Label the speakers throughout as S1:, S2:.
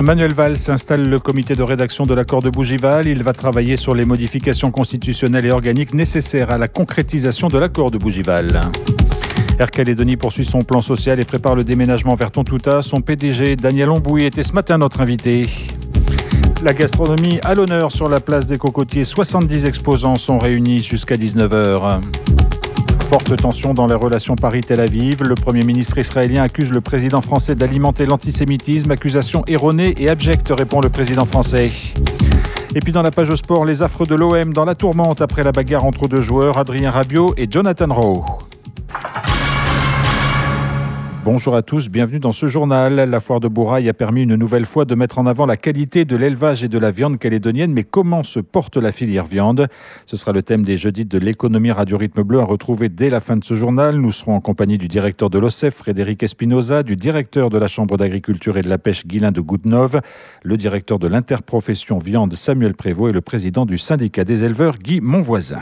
S1: Manuel Valls installe le comité de rédaction de l'accord de Bougival. Il va travailler sur les modifications constitutionnelles et organiques nécessaires à la concrétisation de l'accord de Bougival. Air Calédonie poursuit son plan social et prépare le déménagement vers Tontouta. Son PDG, Daniel Ombouy, était ce matin notre invité. La gastronomie à l'honneur sur la place des Cocotiers. 70 exposants sont réunis jusqu'à 19h. Forte tension dans les relations Paris-Tel Aviv. Le Premier ministre israélien accuse le président français d'alimenter l'antisémitisme. Accusation erronée et abjecte, répond le président français. Et puis dans la page sport, les affres de l'OM dans la tourmente après la bagarre entre deux joueurs, Adrien Rabiot et Jonathan Rowe. Bonjour à tous, bienvenue dans ce journal. La foire de Bourail a permis une nouvelle fois de mettre en avant la qualité de l'élevage et de la viande calédonienne. Mais comment se porte la filière viande ? Ce sera le thème des jeudis de l'économie Radio Rythme Bleu à retrouver dès la fin de ce journal. Nous serons en compagnie du directeur de l'OCEF, Frédéric Espinoza, du directeur de la Chambre d'agriculture et de la pêche, Guylain de Goudnov, le directeur de l'interprofession viande, Samuel Prévost, et le président du syndicat des éleveurs, Guy Monvoisin.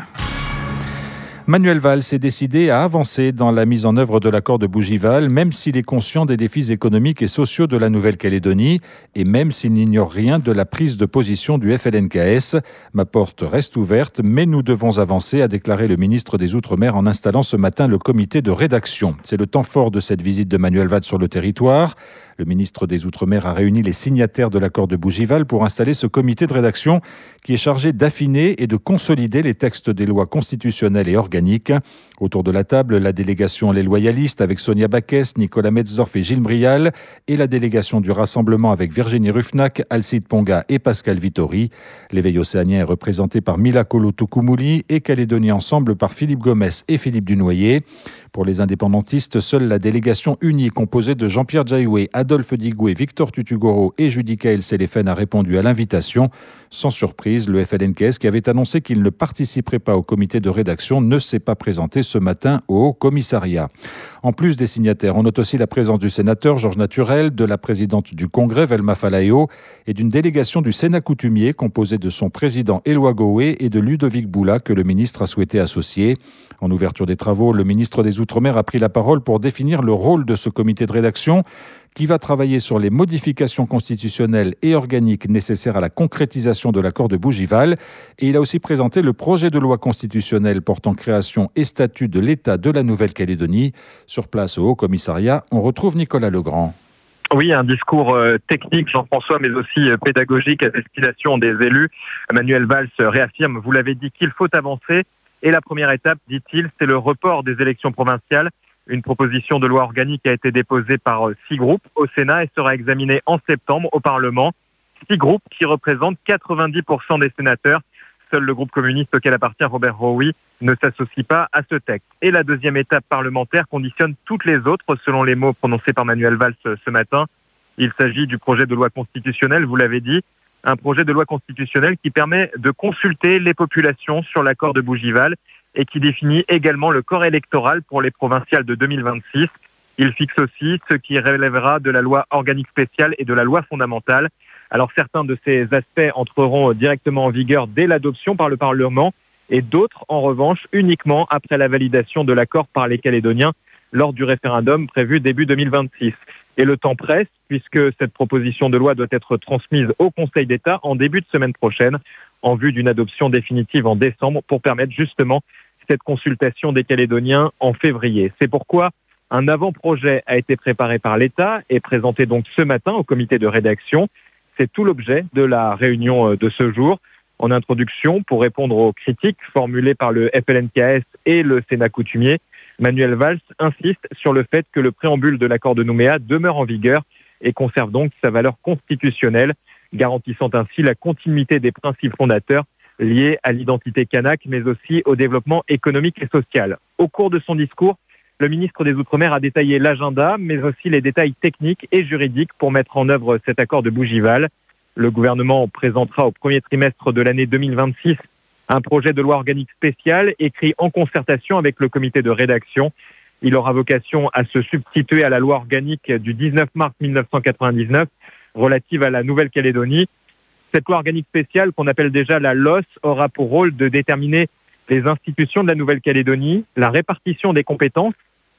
S1: Manuel Valls est décidé à avancer dans la mise en œuvre de l'accord de Bougival, même s'il est conscient des défis économiques et sociaux de la Nouvelle-Calédonie et même s'il n'ignore rien de la prise de position du FLNKS. Ma porte reste ouverte, mais nous devons avancer, a déclaré le ministre des Outre-mer en installant ce matin le comité de rédaction. C'est le temps fort de cette visite de Manuel Valls sur le territoire. Le ministre des Outre-mer a réuni les signataires de l'accord de Bougival pour installer ce comité de rédaction qui est chargé d'affiner et de consolider les textes des lois constitutionnelles et organiques. Autour de la table, la délégation Les Loyalistes avec Sonia Baquès, Nicolas Metzdorf et Gilles Brial et la délégation du Rassemblement avec Virginie Ruffnac, Alcide Ponga et Pascal Vittori. L'éveil océanien est représenté par Mila Kolo-Tukumuli et Calédonie Ensemble par Philippe Gomès et Philippe Dunoyer. Pour les indépendantistes, seule la délégation unie composée de Jean-Pierre Djaïoué, Adolphe Digoué, Victor Tutugoro et Judicaël Séléphène a répondu à l'invitation. Sans surprise, le FLNKS, qui avait annoncé qu'il ne participerait pas au comité de rédaction, ne s'est pas présenté ce matin au Haut-Commissariat. En plus des signataires, on note aussi la présence du sénateur Georges Naturel, de la présidente du Congrès, Velma Falaeo, et d'une délégation du Sénat coutumier composée de son président Éloi Goué et de Ludovic Boula, que le ministre a souhaité associer. En ouverture des travaux, le ministre des Outre-mer a pris la parole pour définir le rôle de ce comité de rédaction qui va travailler sur les modifications constitutionnelles et organiques nécessaires à la concrétisation de l'accord de Bougival. Et il a aussi présenté le projet de loi constitutionnelle portant création et statut de l'État de la Nouvelle-Calédonie. Sur place au Haut-Commissariat, on retrouve Nicolas Legrand.
S2: Oui, un discours technique, Jean-François, mais aussi pédagogique à destination des élus. Manuel Valls réaffirme, vous l'avez dit, qu'il faut avancer. Et la première étape, dit-il, c'est le report des élections provinciales. Une proposition de loi organique a été déposée par 6 groupes au Sénat et sera examinée en septembre au Parlement. 6 groupes qui représentent 90% des sénateurs. Seul le groupe communiste auquel appartient Robert Rowe ne s'associe pas à ce texte. Et la deuxième étape parlementaire conditionne toutes les autres, selon les mots prononcés par Manuel Valls ce matin. Il s'agit du projet de loi constitutionnelle, vous l'avez dit, un projet de loi constitutionnelle qui permet de consulter les populations sur l'accord de Bougival et qui définit également le corps électoral pour les provinciales de 2026. Il fixe aussi ce qui relèvera de la loi organique spéciale et de la loi fondamentale. Alors certains de ces aspects entreront directement en vigueur dès l'adoption par le Parlement et d'autres, en revanche, uniquement après la validation de l'accord par les Calédoniens lors du référendum prévu début 2026. Et le temps presse, puisque cette proposition de loi doit être transmise au Conseil d'État en début de semaine prochaine, en vue d'une adoption définitive en décembre, pour permettre justement cette consultation des Calédoniens en février. C'est pourquoi un avant-projet a été préparé par l'État et présenté donc ce matin au comité de rédaction. C'est tout l'objet de la réunion de ce jour. En introduction, pour répondre aux critiques formulées par le FLNKS et le Sénat coutumier, Manuel Valls insiste sur le fait que le préambule de l'accord de Nouméa demeure en vigueur et conserve donc sa valeur constitutionnelle, garantissant ainsi la continuité des principes fondateurs liés à l'identité kanak, mais aussi au développement économique et social. Au cours de son discours, le ministre des Outre-mer a détaillé l'agenda, mais aussi les détails techniques et juridiques pour mettre en œuvre cet accord de Bougival. Le gouvernement présentera au premier trimestre de l'année 2026 un projet de loi organique spécial écrit en concertation avec le comité de rédaction. Il aura vocation à se substituer à la loi organique du 19 mars 1999 relative à la Nouvelle-Calédonie. Cette loi organique spéciale, qu'on appelle déjà la LOS, aura pour rôle de déterminer les institutions de la Nouvelle-Calédonie, la répartition des compétences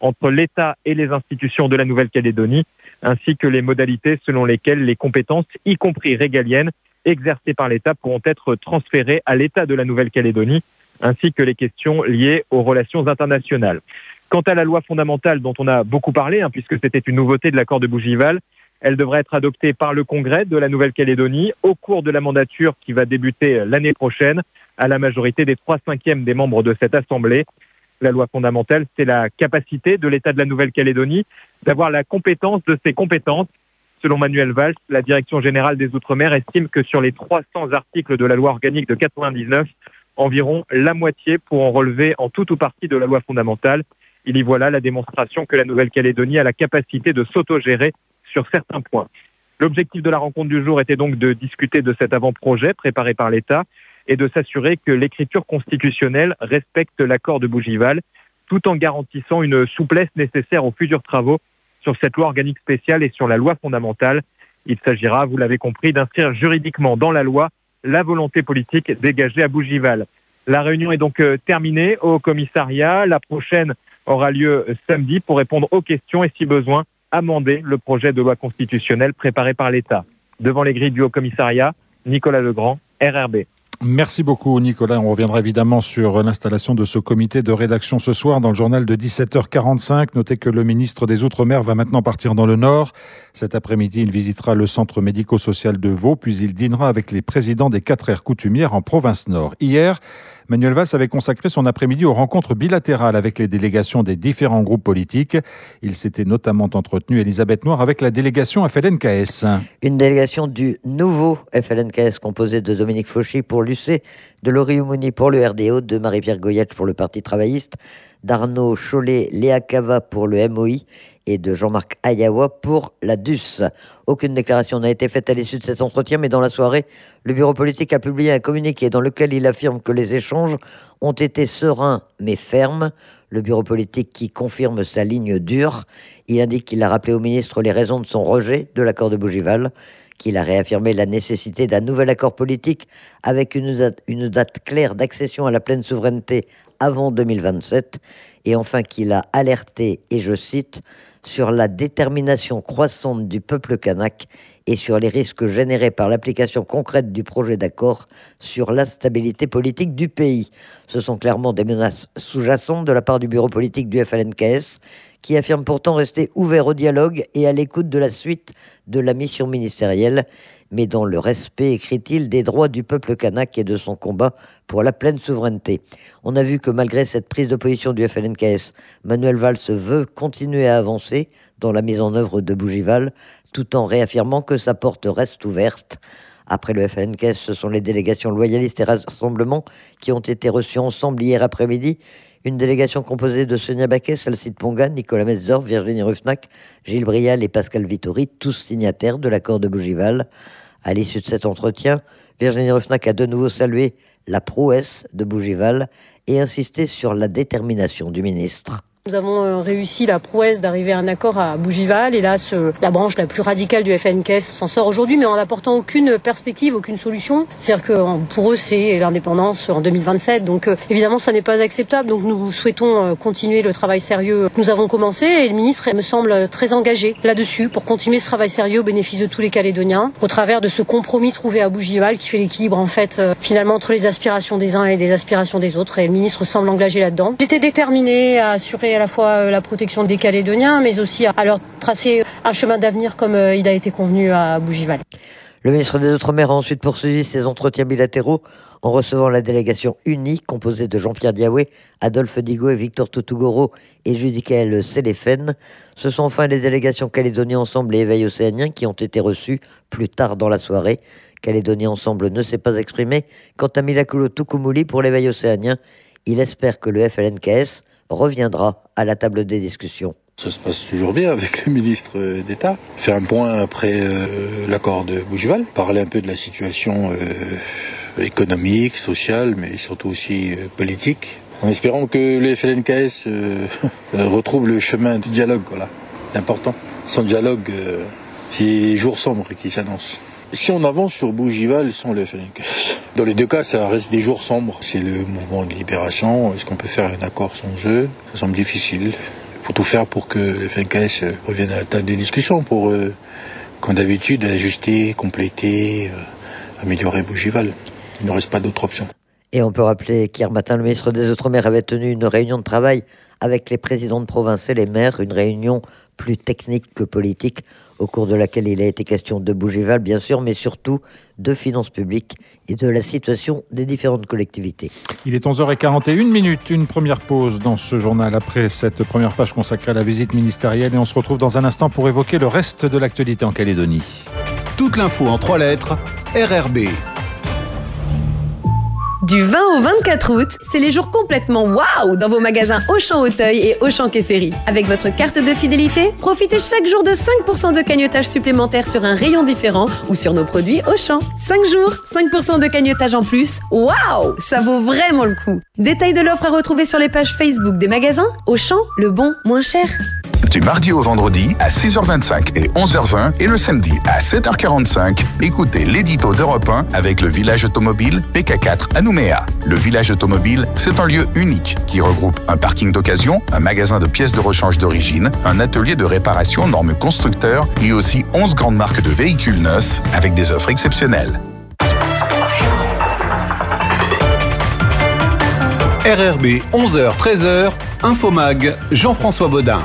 S2: entre l'État et les institutions de la Nouvelle-Calédonie, ainsi que les modalités selon lesquelles les compétences, y compris régaliennes, exercées par l'État pourront être transférées à l'État de la Nouvelle-Calédonie, ainsi que les questions liées aux relations internationales. Quant à la loi fondamentale dont on a beaucoup parlé, puisque c'était une nouveauté de l'accord de Bougival, elle devrait être adoptée par le Congrès de la Nouvelle-Calédonie au cours de la mandature qui va débuter l'année prochaine, à la majorité des 3/5 des membres de cette Assemblée. La loi fondamentale, c'est la capacité de l'État de la Nouvelle-Calédonie d'avoir la compétence de ses compétences. Selon Manuel Valls, la Direction générale des Outre-mer estime que sur les 300 articles de la loi organique de 99, environ la moitié pourront relever en tout ou partie de la loi fondamentale. Il y voit là la démonstration que la Nouvelle-Calédonie a la capacité de s'autogérer sur certains points. L'objectif de la rencontre du jour était donc de discuter de cet avant-projet préparé par l'État et de s'assurer que l'écriture constitutionnelle respecte l'accord de Bougival, tout en garantissant une souplesse nécessaire aux futurs travaux sur cette loi organique spéciale et sur la loi fondamentale. Il s'agira, vous l'avez compris, d'inscrire juridiquement dans la loi la volonté politique dégagée à Bougival. La réunion est donc terminée au commissariat. La prochaine aura lieu samedi pour répondre aux questions et, si besoin, amender le projet de loi constitutionnelle préparé par l'État. Devant les grilles du Haut-Commissariat, Nicolas Legrand, RRB.
S1: Merci beaucoup Nicolas. On reviendra évidemment sur l'installation de ce comité de rédaction ce soir dans le journal de 17h45. Notez que le ministre des Outre-mer va maintenant partir dans le Nord. Cet après-midi, il visitera le centre médico-social de Vaud, puis il dînera avec les présidents des 4 aires coutumières en province Nord. Hier, Manuel Valls avait consacré son après-midi aux rencontres bilatérales avec les délégations des différents groupes politiques. Il s'était notamment entretenu, Elisabeth Noir, avec la délégation FLNKS.
S3: Une délégation du nouveau FLNKS composée de Dominique Fauchy pour l'UC, de Laurie Oumouni pour le RDO, de Marie-Pierre Goyette pour le Parti travailliste, d'Arnaud Chollet, Léa Cava pour le MOI et de Jean-Marc Ayawa pour la DUS. Aucune déclaration n'a été faite à l'issue de cet entretien, mais dans la soirée, le bureau politique a publié un communiqué dans lequel il affirme que les échanges ont été sereins mais fermes. Le bureau politique qui confirme sa ligne dure. Il indique qu'il a rappelé au ministre les raisons de son rejet de l'accord de Bougival, qu'il a réaffirmé la nécessité d'un nouvel accord politique avec une date claire d'accession à la pleine souveraineté avant 2027, et enfin qu'il a alerté, et je cite, sur la détermination croissante du peuple kanak et sur les risques générés par l'application concrète du projet d'accord sur la stabilité politique du pays. Ce sont clairement des menaces sous-jacentes de la part du bureau politique du FLNKS, qui affirme pourtant rester ouvert au dialogue et à l'écoute de la suite de la mission ministérielle, mais dans le respect, écrit-il, des droits du peuple kanak et de son combat pour la pleine souveraineté. On a vu que malgré cette prise de position du FLNKS, Manuel Valls veut continuer à avancer dans la mise en œuvre de Bougival, tout en réaffirmant que sa porte reste ouverte. Après le FLNKS, ce sont les délégations loyalistes et rassemblements qui ont été reçues ensemble hier après-midi. Une délégation composée de Sonia Baquet, Salcide Ponga, Nicolas Metzdorf, Virginie Ruffnac, Gilles Brial et Pascal Vittori, tous signataires de l'accord de Bougival. À l'issue de cet entretien, Virginie Ruffnac a de nouveau salué la prouesse de Bougival et insisté sur la détermination du ministre.
S4: Nous avons réussi la prouesse d'arriver à un accord à Bougival. Hélas, la branche la plus radicale du FLNKS s'en sort aujourd'hui, mais en n'apportant aucune perspective, aucune solution. C'est-à-dire que pour eux, c'est l'indépendance en 2027. Donc évidemment, ça n'est pas acceptable. Donc nous souhaitons continuer le travail sérieux que nous avons commencé. Et le ministre me semble très engagé là-dessus pour continuer ce travail sérieux au bénéfice de tous les Calédoniens, au travers de ce compromis trouvé à Bougival qui fait l'équilibre en fait finalement entre les aspirations des uns et les aspirations des autres. Et le ministre semble engagé là-dedans. Il était déterminé à assurer à la fois la protection des Calédoniens, mais aussi à leur tracer un chemin d'avenir comme il a été convenu à Bougival.
S3: Le ministre des Outre-mer a ensuite poursuivi ses entretiens bilatéraux en recevant la délégation unie composée de Jean-Pierre Diaoué, Adolphe Digo et Victor Toutougouro et Judicaël Séléphène. Ce sont enfin les délégations Calédonie Ensemble et Éveil Océanien qui ont été reçues plus tard dans la soirée. Calédonie Ensemble ne s'est pas exprimé. Quant à Milakulo Tukumuli pour l'Éveil Océanien, il espère que le FLNKS reviendra à la table des discussions.
S5: Ça se passe toujours bien avec le ministre d'État. Fait un point après l'accord de Bougival, parler un peu de la situation économique, sociale, mais surtout aussi politique. En espérant que le FLNKS retrouve le chemin du dialogue, voilà. C'est important. Sans dialogue, c'est les jours sombres qui s'annoncent. Si on avance sur Bougival sans le FLNKS, dans les deux cas, ça reste des jours sombres. C'est le mouvement de libération. Est-ce qu'on peut faire un accord sans eux? Ça semble difficile. Il faut tout faire pour que le FNKS revienne à la table des discussions pour, comme d'habitude, ajuster, compléter, améliorer Bougival. Il ne reste pas d'autre option.
S3: Et on peut rappeler qu'hier matin, le ministre des Outre-mer avait tenu une réunion de travail avec les présidents de province et les maires, une réunion plus technique que politique, au cours de laquelle il a été question de Bougival, bien sûr, mais surtout de finances publiques et de la situation des différentes collectivités.
S1: Il est 11h41, une première pause dans ce journal après cette première page consacrée à la visite ministérielle et on se retrouve dans un instant pour évoquer le reste de l'actualité en Calédonie.
S6: Toute l'info en 3 lettres, RRB.
S7: Du 20 au 24 août, c'est les jours complètement waouh dans vos magasins Auchan Auteuil et Auchan Quai Ferry. Avec votre carte de fidélité, profitez chaque jour de 5% de cagnotage supplémentaire sur un rayon différent ou sur nos produits Auchan. 5 jours, 5% de cagnotage en plus. Waouh, ça vaut vraiment le coup. Détail de l'offre à retrouver sur les pages Facebook des magasins Auchan, le bon, moins cher.
S8: Du mardi au vendredi à 6h25 et 11h20 et le samedi à 7h45, écoutez l'édito d'Europe 1 avec le village automobile PK4 à Nouméa. Le village automobile, c'est un lieu unique qui regroupe un parking d'occasion, un magasin de pièces de rechange d'origine, un atelier de réparation normes constructeurs et aussi 11 grandes marques de véhicules neufs avec des offres exceptionnelles.
S6: RRB 11h-13h, Infomag, Jean-François Baudin.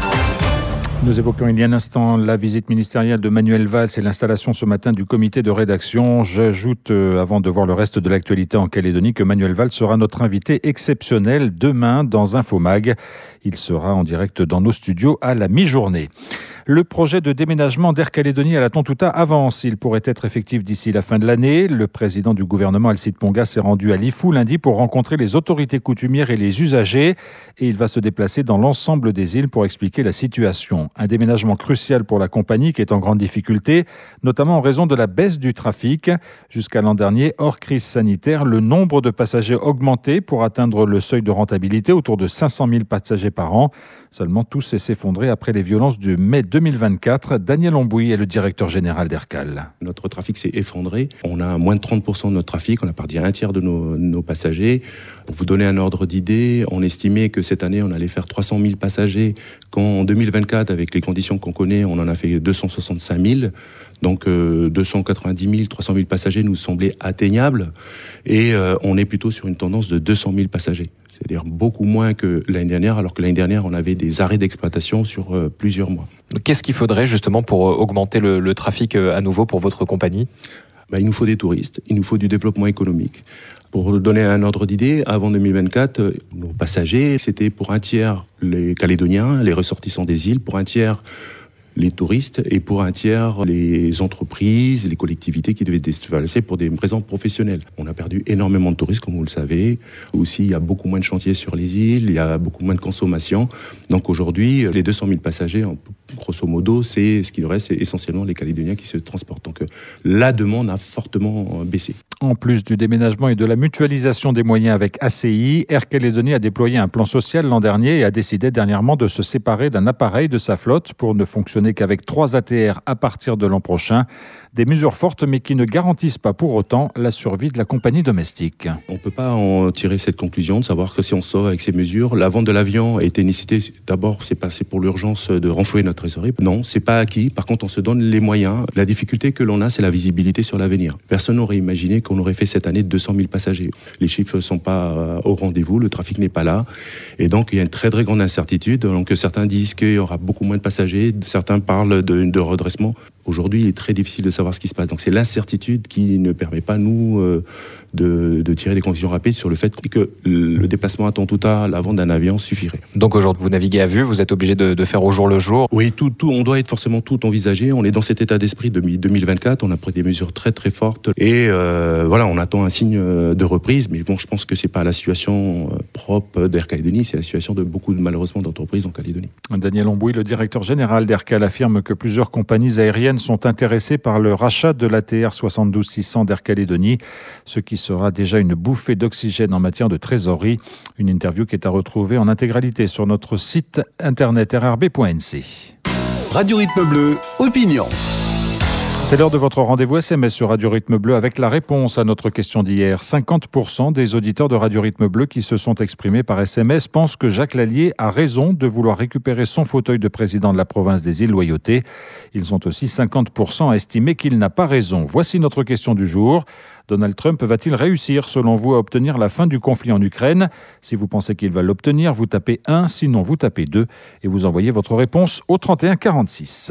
S1: Nous évoquions il y a un instant la visite ministérielle de Manuel Valls et l'installation ce matin du comité de rédaction. J'ajoute, avant de voir le reste de l'actualité en Calédonie, que Manuel Valls sera notre invité exceptionnel demain dans Infomag. Il sera en direct dans nos studios à la mi-journée. Le projet de déménagement d'Air Calédonie à la Tontouta avance. Il pourrait être effectif d'ici la fin de l'année. Le président du gouvernement, Alcide Ponga, s'est rendu à Lifou lundi pour rencontrer les autorités coutumières et les usagers. Et il va se déplacer dans l'ensemble des îles pour expliquer la situation. Un déménagement crucial pour la compagnie qui est en grande difficulté, notamment en raison de la baisse du trafic. Jusqu'à l'an dernier, hors crise sanitaire, le nombre de passagers augmentait pour atteindre le seuil de rentabilité, autour de 500 000 passagers par an. Seulement, tout s'est effondré après les violences de mai 2024. Daniel Ombouy est le directeur général d'Aircal.
S9: Notre trafic s'est effondré. On a moins de 30% de notre trafic. On a perdu un tiers de nos passagers. Pour vous donner un ordre d'idée, on estimait que cette année, on allait faire 300 000 passagers. Quand en 2024, avec les conditions qu'on connaît, on en a fait 265 000. Donc 290 000, 300 000 passagers nous semblaient atteignables. Et on est plutôt sur une tendance de 200 000 passagers. C'est-à-dire beaucoup moins que l'année dernière, alors que l'année dernière, on avait des arrêts d'exploitation sur plusieurs mois.
S10: Qu'est-ce qu'il faudrait justement pour augmenter le trafic à nouveau pour votre compagnie ?
S9: Il nous faut des touristes, il nous faut du développement économique. Pour donner un ordre d'idée, avant 2024, nos passagers, c'était pour un tiers les Calédoniens, les ressortissants des îles, pour un tiers les touristes et pour un tiers les entreprises, les collectivités qui devaient se déplacer pour des raisons professionnelles. On a perdu énormément de touristes, comme vous le savez. Aussi, il y a beaucoup moins de chantiers sur les îles, il y a beaucoup moins de consommation. Donc aujourd'hui, les 200 000 passagers, grosso modo, c'est ce qu'il reste, c'est essentiellement les Calédoniens qui se transportent. Donc la demande a fortement baissé.
S1: En plus du déménagement et de la mutualisation des moyens avec ACI, Air Calédonie a déployé un plan social l'an dernier et a décidé dernièrement de se séparer d'un appareil de sa flotte pour ne fonctionner qu'avec 3 ATR à partir de l'an prochain. Des mesures fortes mais qui ne garantissent pas pour autant la survie de la compagnie domestique.
S9: On ne peut pas en tirer cette conclusion, de savoir que si on sort avec ces mesures, la vente de l'avion a été nécessité. D'abord, c'est passé pour l'urgence de renflouer notre trésorerie. Non, c'est pas acquis. Par contre, on se donne les moyens. La difficulté que l'on a, c'est la visibilité sur l'avenir. Personne n'aurait imaginé qu'on aurait fait cette année 200 000 passagers. Les chiffres ne sont pas au rendez-vous, le trafic n'est pas là. Et donc, il y a une très très grande incertitude. Donc, certains disent qu'il y aura beaucoup moins de passagers, certains parlent de redressement. Aujourd'hui, il est très difficile de savoir ce qui se passe. Donc, c'est l'incertitude qui ne permet pas, nous, de tirer des conclusions rapides sur le fait que le déplacement à Tontouta, la vente d'un avion suffirait.
S10: Donc, aujourd'hui, vous naviguez à vue, vous êtes obligé de faire au jour le jour.
S9: Oui, on doit être forcément tout envisagé. On est dans cet état d'esprit de 2024. On a pris des mesures très, très fortes. Et voilà, on attend un signe de reprise. Mais bon, je pense que c'est pas la situation propre d'Air Calédonie, c'est la situation de beaucoup, malheureusement, d'entreprises en Calédonie.
S1: Daniel Ombouy, le directeur général d'Aircal, affirme que plusieurs compagnies aériennes sont intéressées par le rachat de l'ATR 72-600 d'Air Calédonie, ce qui sera déjà une bouffée d'oxygène en matière de trésorerie. Une interview qui est à retrouver en intégralité sur notre site internet rrb.nc.
S6: Radio Rythme Bleu, opinion.
S1: C'est l'heure de votre rendez-vous SMS sur Radio Rythme Bleu avec la réponse à notre question d'hier. 50% des auditeurs de Radio Rythme Bleu qui se sont exprimés par SMS pensent que Jacques Lallier a raison de vouloir récupérer son fauteuil de président de la province des Îles Loyauté. Ils ont aussi 50% estimé qu'il n'a pas raison. Voici notre question du jour. Donald Trump va-t-il réussir, selon vous, à obtenir la fin du conflit en Ukraine ? Si vous pensez qu'il va l'obtenir, vous tapez 1, sinon vous tapez 2 et vous envoyez votre réponse au 31 46.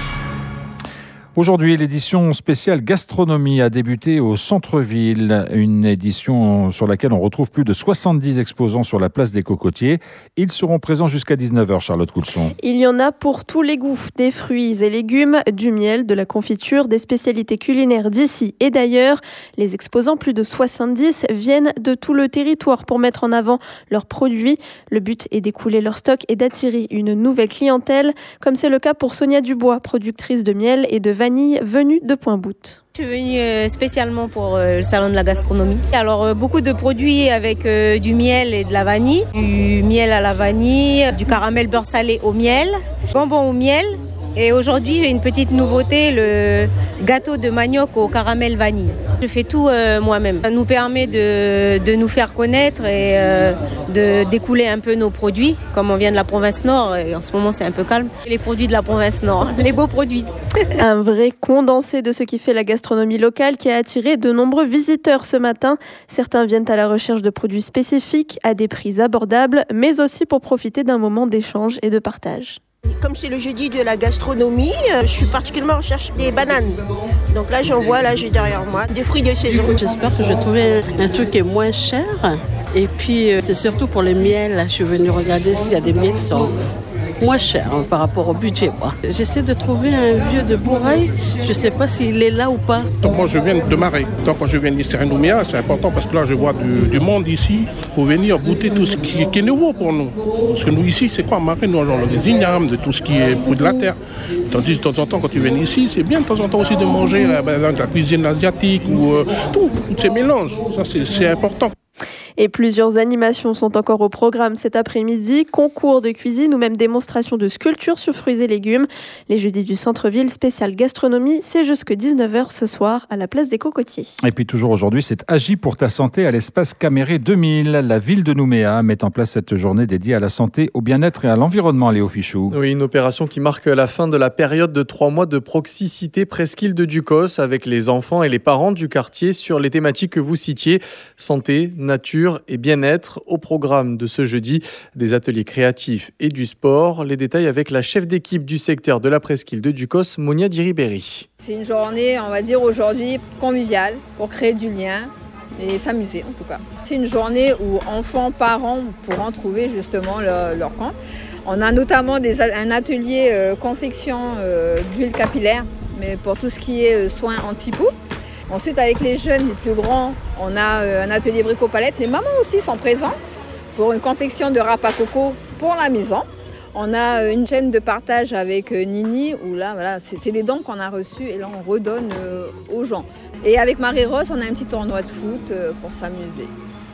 S1: Aujourd'hui, l'édition spéciale gastronomie a débuté au centre-ville, une édition sur laquelle on retrouve plus de 70 exposants sur la place des Cocotiers. Ils seront présents jusqu'à 19h, Charlotte Coulson.
S11: Il y en a pour tous les goûts, des fruits et légumes, du miel, de la confiture, des spécialités culinaires d'ici et d'ailleurs. Les exposants, plus de 70, viennent de tout le territoire pour mettre en avant leurs produits. Le but est d'écouler leur stock et d'attirer une nouvelle clientèle, comme c'est le cas pour Sonia Dubois, productrice de miel et de vanille venue de Point-Bout.
S12: Je suis venue spécialement pour le salon de la gastronomie. Alors beaucoup de produits avec du miel et de la vanille, du miel à la vanille, du caramel beurre salé au miel, bonbons au miel. Et aujourd'hui, j'ai une petite nouveauté, le gâteau de manioc au caramel vanille. Je fais tout moi-même. Ça nous permet de nous faire connaître et d'écouler un peu nos produits. Comme on vient de la province Nord, et en ce moment c'est un peu calme. Les produits de la province Nord, les beaux produits.
S11: Un vrai condensé de ce qui fait la gastronomie locale qui a attiré de nombreux visiteurs ce matin. Certains viennent à la recherche de produits spécifiques à des prix abordables, mais aussi pour profiter d'un moment d'échange et de partage.
S13: Comme c'est le jeudi de la gastronomie, je suis particulièrement en recherche des bananes. Donc là, j'en vois, là, j'ai derrière moi des fruits de saison.
S14: J'espère que je vais trouver un truc qui est moins cher. Et puis, c'est surtout pour les miels. Je suis venue regarder s'il y a des miels qui sont moins cher par rapport au budget. J'essaie de trouver un vieux de Bourail. Je ne sais pas s'il est là ou pas.
S15: Donc moi je viens de Marais. Donc quand je viens d'ici à Nouméa, c'est important parce que là je vois du monde ici pour venir goûter tout ce qui est nouveau pour nous. Parce que nous ici, c'est quoi Marais? Nous avons des ignames, de tout ce qui est fruit de la terre. Tandis de temps en temps quand tu viens ici, c'est bien de temps en temps aussi de manger de la cuisine asiatique ou tous ces mélanges. Ça c'est important.
S11: Et plusieurs animations sont encore au programme cet après-midi, concours de cuisine ou même démonstration de sculpture sur fruits et légumes. Les jeudis du centre-ville, spécial gastronomie, c'est jusque 19h ce soir à la place des Cocotiers.
S1: Et puis toujours aujourd'hui, c'est Agis pour ta santé à l'espace Caméré 2000. La ville de Nouméa met en place cette journée dédiée à la santé, au bien-être et à l'environnement, Léo Fichou.
S16: Oui, une opération qui marque la fin de la période de 3 mois de proxicité presqu'île de Ducos avec les enfants et les parents du quartier sur les thématiques que vous citiez, santé, nature et bien-être. Au programme de ce jeudi, des ateliers créatifs et du sport. Les détails avec la chef d'équipe du secteur de la presqu'île de Ducos, Monia Diriberi.
S17: C'est une journée, on va dire aujourd'hui, conviviale pour créer du lien et s'amuser en tout cas. C'est une journée où enfants, parents pourront trouver justement leur compte. On a notamment un atelier confection d'huile capillaire, mais pour tout ce qui est soins anti-poux. Ensuite, avec les jeunes, les plus grands, on a un atelier bricot-palette. Les mamans aussi sont présentes pour une confection de râpe à coco pour la maison. On a une chaîne de partage avec Nini, où là, voilà, c'est des dons qu'on a reçus et là, on redonne aux gens. Et avec Marie-Rose, on a un petit tournoi de foot pour s'amuser.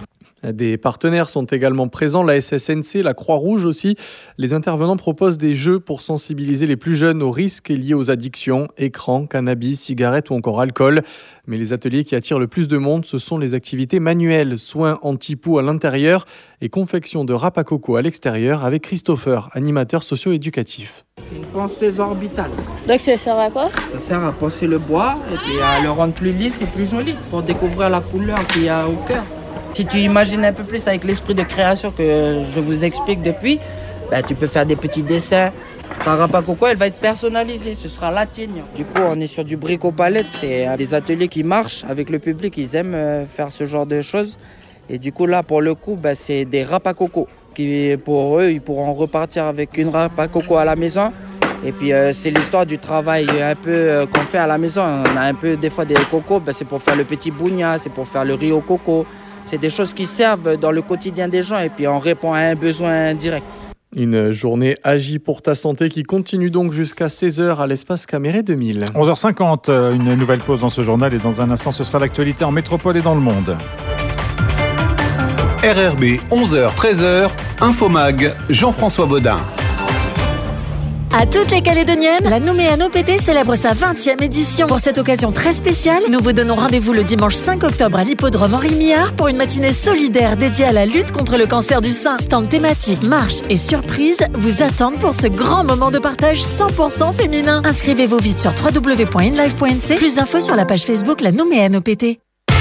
S16: Des partenaires sont également présents, la SSNC, la Croix-Rouge aussi. Les intervenants proposent des jeux pour sensibiliser les plus jeunes aux risques liés aux addictions, écran, cannabis, cigarettes ou encore alcool. Mais les ateliers qui attirent le plus de monde, ce sont les activités manuelles, soins anti-poux à l'intérieur et confection de râpe à coco à l'extérieur avec Christopher, animateur socio-éducatif.
S18: C'est une ponceuse orbitale.
S19: Donc ça sert à quoi?
S18: Ça sert à poncer le bois et puis à le rendre plus lisse et plus joli pour découvrir la couleur qu'il y a au cœur. Si tu imagines un peu plus avec l'esprit de création que je vous explique depuis, tu peux faire des petits dessins. Ta râpe à coco, elle va être personnalisée, ce sera la tienne. Du coup, on est sur du bricot-palette, c'est des ateliers qui marchent avec le public, ils aiment faire ce genre de choses. Et du coup, là, pour le coup, c'est des râpes à coco qui, pour eux, ils pourront repartir avec une râpe à coco à la maison. Et puis, c'est l'histoire du travail un peu qu'on fait à la maison. On a un peu, des fois, des cocos, c'est pour faire le petit bougna, c'est pour faire le riz au coco. C'est des choses qui servent dans le quotidien des gens et puis on répond à un besoin direct.
S16: Une journée Agis pour ta santé qui continue donc jusqu'à 16h à l'espace Caméré 2000.
S1: 11h50, une nouvelle pause dans ce journal et dans un instant ce sera l'actualité en métropole et dans le monde.
S6: RRB 11h-13h, Infomag, Jean-François Baudin.
S19: À toutes les Calédoniennes, la Nouméa NOPT célèbre sa 20e édition. Pour cette occasion très spéciale, nous vous donnons rendez-vous le dimanche 5 octobre à l'hippodrome Henri Millard pour une matinée solidaire dédiée à la lutte contre le cancer du sein. Stand thématique, marche et surprise vous attendent pour ce grand moment de partage 100% féminin. Inscrivez-vous vite sur www.inlife.nc. Plus d'infos sur la page Facebook La Nouméa NOPT.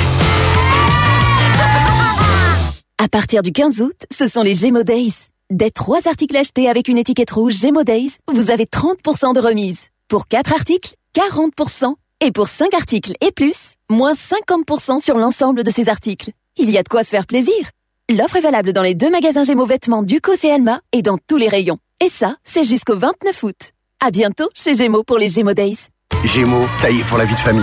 S20: À partir du 15 août, ce sont les Gémeaux Days. Dès 3 articles achetés avec une étiquette rouge Gémeaux Days, vous avez 30% de remise. Pour 4 articles, 40%. Et pour 5 articles et plus, moins 50% sur l'ensemble de ces articles. Il y a de quoi se faire plaisir. L'offre est valable dans les 2 magasins Gémeaux vêtements Ducos et Alma et dans tous les rayons. Et ça, c'est jusqu'au 29 août. À bientôt chez Gémeaux pour les Gémeaux Days.
S6: Gémeaux, taillé pour la vie de famille.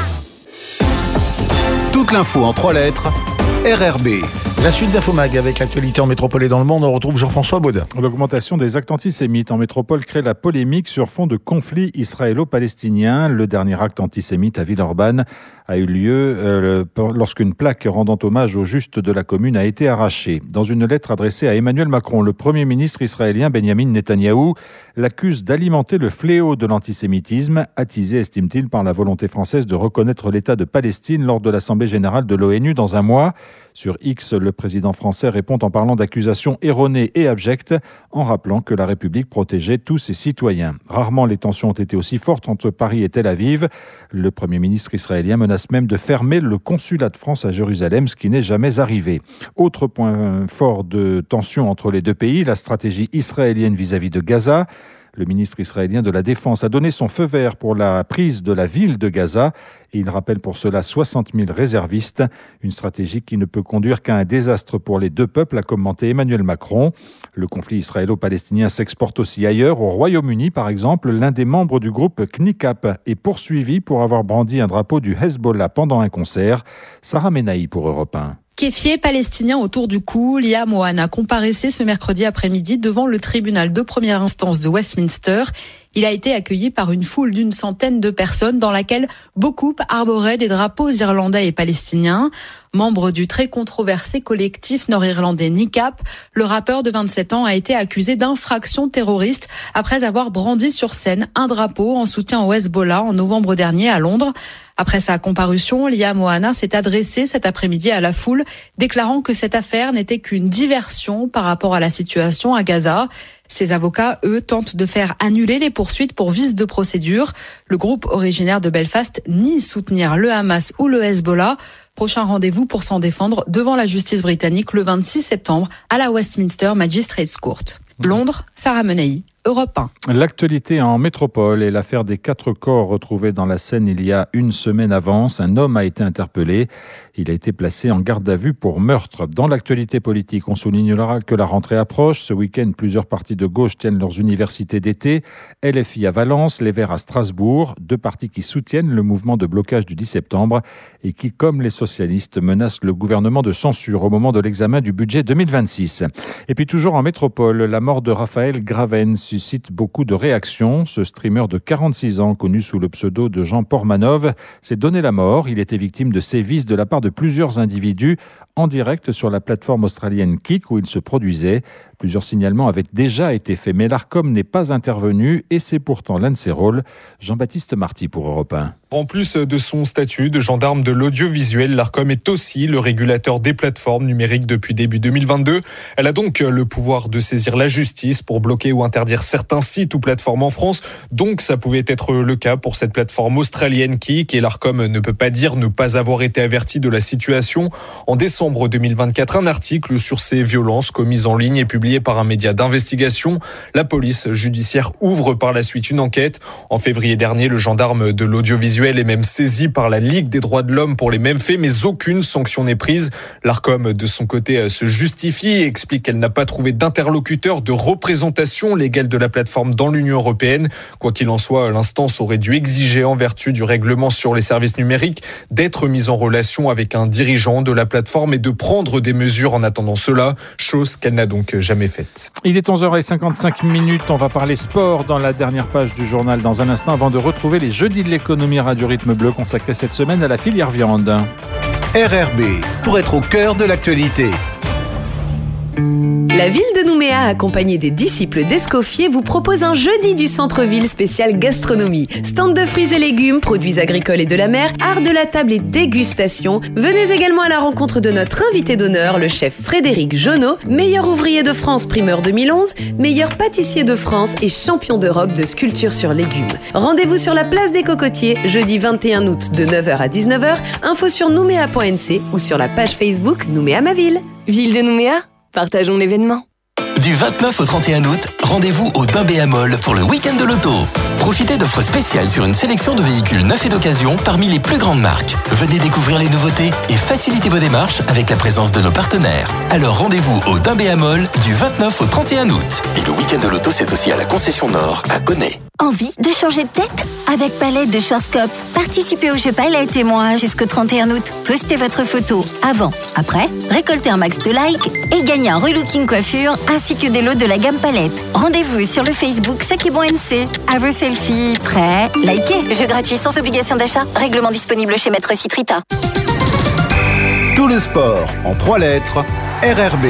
S6: Toute l'info en 3 lettres, RRB.
S21: La suite d'Infomag avec l'actualité en métropole et dans le monde, on retrouve Jean-François Baudin.
S1: L'augmentation des actes antisémites en métropole crée la polémique sur fond de conflit israélo-palestinien. Le dernier acte antisémite à Villeurbanne a eu lieu lorsqu'une plaque rendant hommage au juste de la commune a été arrachée. Dans une lettre adressée à Emmanuel Macron, le Premier ministre israélien Benjamin Netanyahou l'accuse d'alimenter le fléau de l'antisémitisme, attisé, estime-t-il, par la volonté française de reconnaître l'État de Palestine lors de l'Assemblée générale de l'ONU dans un mois. Sur X, le président français répond en parlant d'accusations erronées et abjectes, en rappelant que la République protégeait tous ses citoyens. Rarement les tensions ont été aussi fortes entre Paris et Tel Aviv. Le Premier ministre israélien menace même de fermer le consulat de France à Jérusalem, ce qui n'est jamais arrivé. Autre point fort de tension entre les deux pays, la stratégie israélienne vis-à-vis de Gaza. Le ministre israélien de la Défense a donné son feu vert pour la prise de la ville de Gaza et il rappelle pour cela 60 000 réservistes. Une stratégie qui ne peut conduire qu'à un désastre pour les deux peuples, a commenté Emmanuel Macron. Le conflit israélo-palestinien s'exporte aussi ailleurs. Au Royaume-Uni, par exemple, l'un des membres du groupe CNICAP est poursuivi pour avoir brandi un drapeau du Hezbollah pendant un concert. Sarah Menahi pour Europe 1.
S22: Kéfier palestinien autour du cou, Liam Ohana comparaissait ce mercredi après-midi devant le tribunal de première instance de Westminster. Il a été accueilli par une foule d'une centaine de personnes dans laquelle beaucoup arboraient des drapeaux irlandais et palestiniens. Membre du très controversé collectif nord-irlandais NICAP, le rappeur de 27 ans a été accusé d'infraction terroriste après avoir brandi sur scène un drapeau en soutien au Hezbollah en novembre dernier à Londres. Après sa comparution, Liam Ohana s'est adressé cet après-midi à la foule, déclarant que cette affaire n'était qu'une diversion par rapport à la situation à Gaza. Ses avocats, eux, tentent de faire annuler les poursuites pour vice de procédure. Le groupe originaire de Belfast nie soutenir le Hamas ou le Hezbollah. Prochain rendez-vous pour s'en défendre devant la justice britannique le 26 septembre à la Westminster Magistrates Court. Londres, Sarah Menahi, Europe 1.
S1: L'actualité en métropole et l'affaire des 4 corps retrouvés dans la Seine il y a une semaine avance. Un homme a été interpellé. Il a été placé en garde à vue pour meurtre. Dans l'actualité politique, on soulignera que la rentrée approche. Ce week-end, plusieurs partis de gauche tiennent leurs universités d'été. LFI à Valence, les Verts à Strasbourg. 2 partis qui soutiennent le mouvement de blocage du 10 septembre et qui, comme les socialistes, menacent le gouvernement de censure au moment de l'examen du budget 2026. Et puis toujours en métropole, la mort de Raphaël Graven suscite beaucoup de réactions. Ce streamer de 46 ans, connu sous le pseudo de Jean Pormanov, s'est donné la mort. Il était victime de sévices de la part de plusieurs individus en direct sur la plateforme australienne Kik où il se produisait. Plusieurs signalements avaient déjà été faits, mais l'Arcom n'est pas intervenu et c'est pourtant l'un de ses rôles. Jean-Baptiste Marty pour Europe 1.
S23: En plus de son statut de gendarme de l'audiovisuel, l'Arcom est aussi le régulateur des plateformes numériques depuis début 2022. Elle a donc le pouvoir de saisir la justice pour bloquer ou interdire certains sites ou plateformes en France. Donc ça pouvait être le cas pour cette plateforme australienne Kik et l'Arcom ne peut pas dire ne pas avoir été averti de la situation. En décembre 2024, un article sur ces violences commises en ligne est publié par un média d'investigation. La police judiciaire ouvre par la suite une enquête. En février dernier, le gendarme de l'audiovisuel est même saisi par la Ligue des droits de l'homme pour les mêmes faits, mais aucune sanction n'est prise. L'Arcom, de son côté, se justifie et explique qu'elle n'a pas trouvé d'interlocuteur de représentation légale de la plateforme dans l'Union européenne. Quoi qu'il en soit, l'instance aurait dû exiger, en vertu du règlement sur les services numériques, d'être mise en relation avec un dirigeant de la plateforme et de prendre des mesures en attendant cela, chose qu'elle n'a donc jamais faite.
S1: Il est 11h55, on va parler sport dans la dernière page du journal dans un instant avant de retrouver les jeudis de l'économie Radio Rythme Bleu consacrés cette semaine à la filière viande.
S6: RRB, pour être au cœur de l'actualité.
S7: La ville de Nouméa, accompagnée des disciples d'Escoffier, vous propose un jeudi du centre-ville spécial gastronomie. Stand de fruits et légumes, produits agricoles et de la mer, art de la table et dégustation. Venez également à la rencontre de notre invité d'honneur, le chef Frédéric Jonot, meilleur ouvrier de France primeur 2011, meilleur pâtissier de France et champion d'Europe de sculpture sur légumes. Rendez-vous sur la place des Cocotiers, jeudi 21 août de 9h à 19h. Info sur nouméa.nc ou sur la page Facebook Nouméa ma ville.
S2: Ville de Nouméa, partageons l'événement.
S4: Du 29 au 31 août, rendez-vous au Dimbéa Mall pour le week-end de l'auto. Profitez d'offres spéciales sur une sélection de véhicules neufs et d'occasion parmi les plus grandes marques. Venez découvrir les nouveautés et facilitez vos démarches avec la présence de nos partenaires. Alors rendez-vous au Dimbéa Mall du 29 au 31 août. Et le week-end de l'auto, c'est aussi à la concession Nord à Gonnet.
S5: Envie de changer de tête? Avec Palette de Schwarzkopf, participez au jeu Palette et moi jusqu'au 31 août. Postez votre photo avant, après, récoltez un max de likes et gagnez un relooking coiffure ainsi que des lots de la gamme Palette. Rendez-vous sur le Facebook Sakibon NC. À vos selfies, prêts, likez. Jeu gratuit sans obligation d'achat. Règlement disponible chez Maître Citrita.
S6: Tout le sport en 3 lettres, RRB.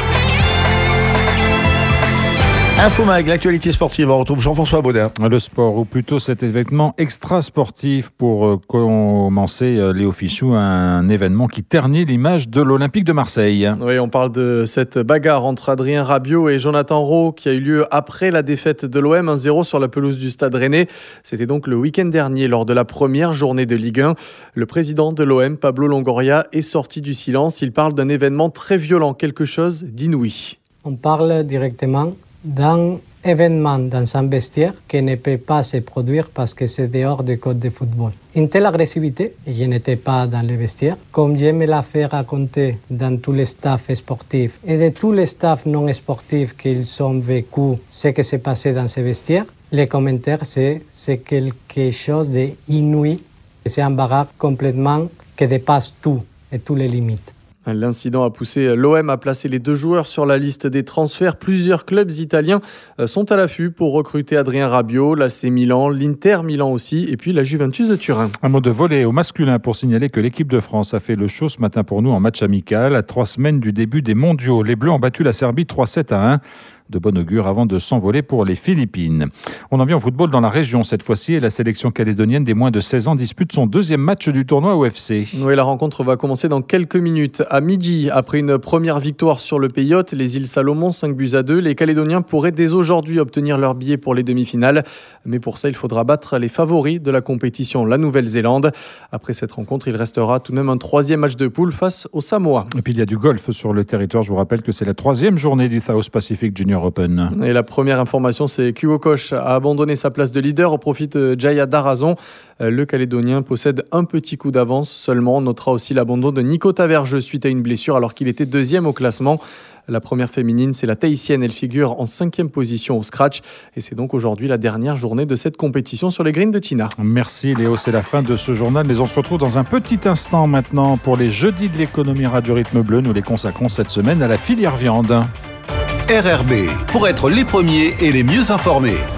S21: Info Mag, l'actualité sportive, on retrouve Jean-François Baudin.
S1: Le sport, ou plutôt cet événement extra-sportif pour commencer, Léo Fichou, un événement qui ternit l'image de l'Olympique de Marseille.
S16: Oui, on parle de cette bagarre entre Adrien Rabiot et Jonathan Rowe qui a eu lieu après la défaite de l'OM 1-0 sur la pelouse du Stade Rennais. C'était donc le week-end dernier lors de la première journée de Ligue 1. Le président de l'OM, Pablo Longoria, est sorti du silence. Il parle d'un événement très violent, quelque chose d'inouï.
S24: On parle directement d'un événement dans un vestiaire qui ne peut pas se produire parce que c'est dehors du code de football. Une telle agressivité, je n'étais pas dans le vestiaire, comme je me la fais raconter dans tous les staffs sportifs et de tous les staffs non sportifs qu'ils ont vécu ce qui s'est passé dans ce vestiaire, les commentaires c'est quelque chose d'inouï, c'est un bagarre complètement qui dépasse tout et toutes les limites.
S16: L'incident a poussé l'OM à placer les 2 joueurs sur la liste des transferts. Plusieurs clubs italiens sont à l'affût pour recruter Adrien Rabiot, l'AC Milan, l'Inter Milan aussi, et puis la Juventus de Turin.
S1: Un mot de volley au masculin pour signaler que l'équipe de France a fait le show ce matin pour nous en match amical à 3 semaines du début des mondiaux. Les Bleus ont battu la Serbie 3-7-1. De bon augure avant de s'envoler pour les Philippines. On en vient au football dans la région cette fois-ci et la sélection calédonienne des moins de 16 ans dispute son 2e match du tournoi OFC.
S16: Oui, la rencontre va commencer dans quelques minutes. À midi, après une première victoire sur le Pays Hôte, les îles Salomon, 5-2, les Calédoniens pourraient dès aujourd'hui obtenir leur billet pour les demi-finales. Mais pour ça, il faudra battre les favoris de la compétition, la Nouvelle-Zélande. Après cette rencontre, il restera tout de même un 3e match de poule face aux Samoa.
S1: Et puis il y a du golf sur le territoire. Je vous rappelle que c'est la 3e journée du South Pacific Junior Open.
S16: Et la première information, c'est qu'Hugo Koch a abandonné sa place de leader au profit de Jaya Darazon. Le Calédonien possède un petit coup d'avance seulement. On notera aussi l'abandon de Nico Tavergeux suite à une blessure alors qu'il était 2e au classement. La première féminine, c'est la Tahitienne. Elle figure en 5e position au scratch. Et c'est donc aujourd'hui la dernière journée de cette compétition sur les greens de Tina.
S1: Merci Léo, c'est la fin de ce journal. Mais on se retrouve dans un petit instant maintenant pour les jeudis de l'économie Radio Rythme Bleu. Nous les consacrons cette semaine à la filière viande.
S6: RRB, pour être les premiers et les mieux informés.